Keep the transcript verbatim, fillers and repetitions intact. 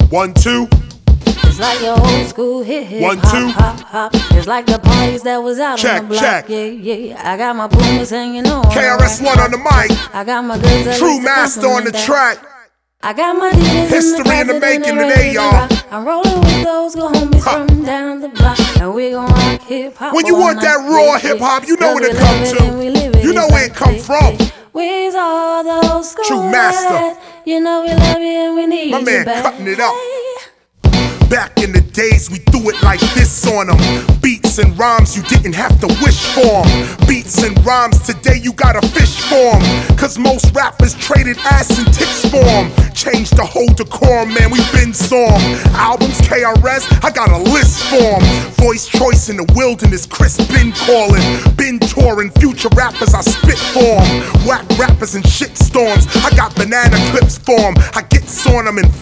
One, two. It's like your old school hip hip One, hop, two. hop, hop. It's like the parties that was out Check, on the block. check. Yeah, yeah. I got my boomers hanging on. K R S One on the mic. I got my goods that True used to master on the compliment that. track. I got my dealers History in the making today, y'all. I'm rolling with those good homies from down the block, and we gon' rock hip hop. When you all want that night, raw yeah, hip hop, you know yeah. what it 'Cause we come live to. and we live it, You know it's where it like, come yeah, from. yeah. Where's all those schools True master. at? You know we love you and we need My you man back. cutting it up. Hey. Back in the days, we threw it like this on them. Beats and rhymes, you didn't have to wish for 'em. Beats and rhymes, today you gotta fish for 'em. Cause most rappers traded ass and ticks for 'em. Changed the whole decorum, man, we been saw 'em. Albums, K R S, I got a list for 'em. Voice choice in the wilderness, Chris been calling. Been touring, future rappers, I spit for 'em. Whack rappers and shit storms, I got banana clips for 'em. I gets on 'em and